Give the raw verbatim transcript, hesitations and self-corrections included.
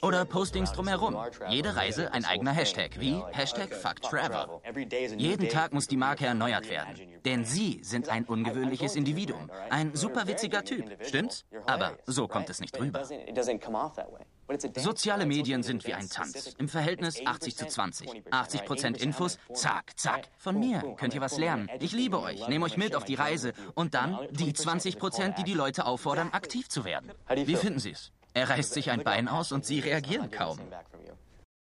Oder Postings drumherum. Jede Reise ein eigener Hashtag, wie Hashtag Fuck Travel. Jeden Tag muss die Marke erneuert werden. Denn Sie sind ein ungewöhnliches Individuum. Ein superwitziger Typ, stimmt's? Aber so kommt es nicht rüber. Soziale Medien sind wie ein Tanz. Im Verhältnis achtzig zu zwanzig. achtzig Prozent Infos, zack, zack. Von mir könnt ihr was lernen. Ich liebe euch, nehme euch mit auf die Reise. Und dann die zwanzig Prozent, die die Leute auffordern, aktiv zu werden. Wie finden Sie es? Er reißt sich ein Bein aus und Sie reagieren kaum.